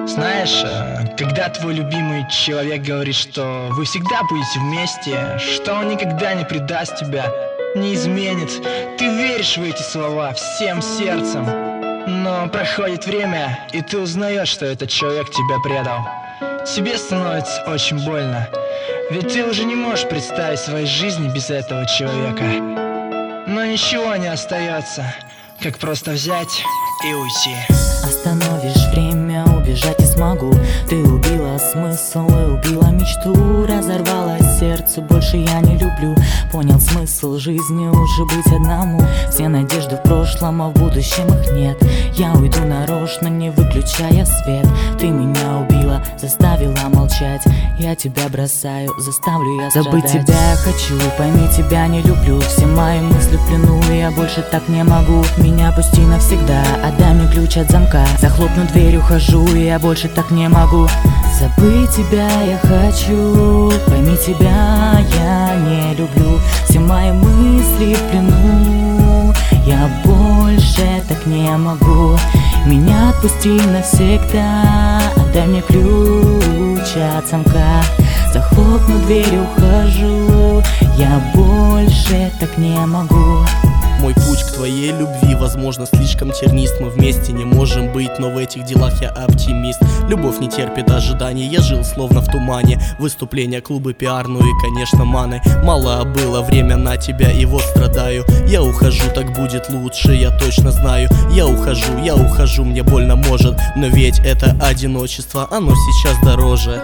Знаешь, когда твой любимый человек говорит, что вы всегда будете вместе, что он никогда не предаст тебя, не изменит, ты веришь в эти слова всем сердцем. Но проходит время, и ты узнаешь, что этот человек тебя предал. Тебе становится очень больно, ведь ты уже не можешь представить своей жизни без этого человека. Но ничего не остается, как просто взять и уйти. Остановишь время, убежать не смогу. Ты убила смысл и убила мечту. Разорвала сердце, больше я не люблю. Понял смысл жизни, лучше быть одному. Все надежды в прошлом, а в будущем их нет. Я уйду нарочно, не выключая свет. Ты меня убила, заставила молчать. Я тебя бросаю, заставлю я страдать. Забыть тебя я хочу, пойми, тебя не люблю. Все мои мысли в плену, я больше так не могу. Меня пусти навсегда, отдай мне ключ от замка. Захлопну дверь, ухожу, и я больше так не могу. Забыть тебя я хочу, пойми, тебя я не люблю. Все мои мысли в плену, я больше так не могу. Меня отпусти навсегда, отдай мне ключ от замка. Захлопну дверь, ухожу, я больше так не могу. Мой путь к твоей любви, возможно, слишком тернист. Мы вместе не можем быть, но в этих делах я оптимист. Любовь не терпит ожиданий, я жил словно в тумане. Выступления, клубы, пиар, ну и, конечно, маны. Мало было время на тебя, и вот страдаю. Я ухожу, так будет лучше, я точно знаю. Я ухожу, мне больно может. Но ведь это одиночество, оно сейчас дороже.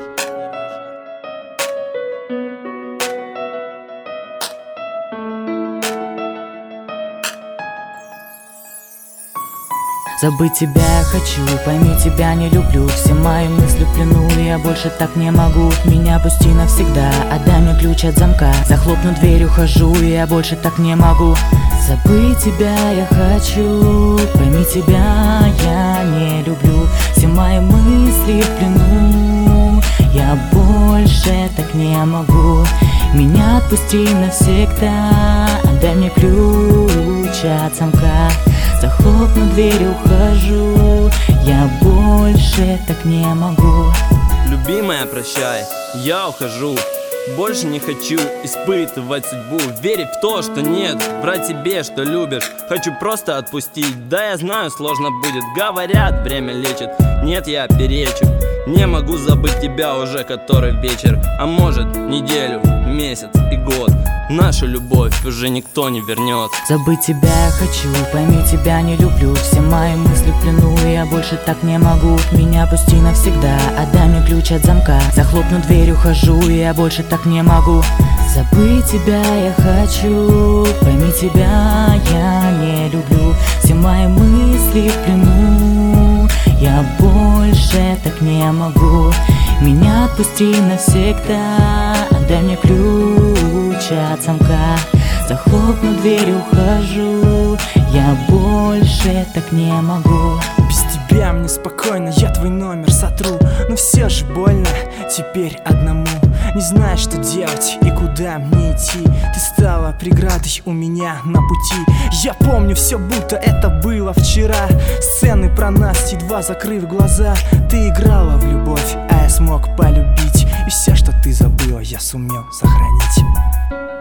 Забыть тебя я хочу, пойми, тебя не люблю. Все мои мысли в плену, я больше так не могу. Меня пусти навсегда, отдай мне ключ от замка. Захлопну дверь, ухожу, и я больше так не могу. Забыть тебя я хочу, пойми, тебя я не люблю. Все мои мысли в плену, я больше так не могу. Меня отпусти навсегда, отдай мне ключ от замка. Захлопну дверь, ухожу, я больше так не могу. Любимая, прощай, я ухожу. Больше не хочу испытывать судьбу, верить в то, что нет, врать себе, что любишь. Хочу просто отпустить, да я знаю, сложно будет. Говорят, время лечит, нет, я перечу. Не могу забыть тебя уже который вечер. А может, неделю, месяц и год. Нашу любовь уже никто не вернет. Забыть тебя я хочу, пойми, тебя не люблю. Все мои мысли в плену, я больше так не могу. Меня пусти навсегда, отдай мне ключ от замка. Захлопну дверь, ухожу, и я больше так не могу. Забыть тебя я хочу, пойми, тебя я не люблю. Все мои мысли в плену, я больше так не могу. Меня отпусти навсегда, отдай мне ключ от замка. Захлопну дверь, ухожу, я больше так не могу. Без тебя мне спокойно, я твой номер сотру. Но все же больно теперь одному. Не знаю, что делать и куда мне идти. Ты стала преградой у меня на пути. Я помню все, будто это было вчера. Сцены про нас, едва закрыв глаза. Ты играла в любовь, а я смог полюбить. И все, что ты забыла, я сумел сохранить.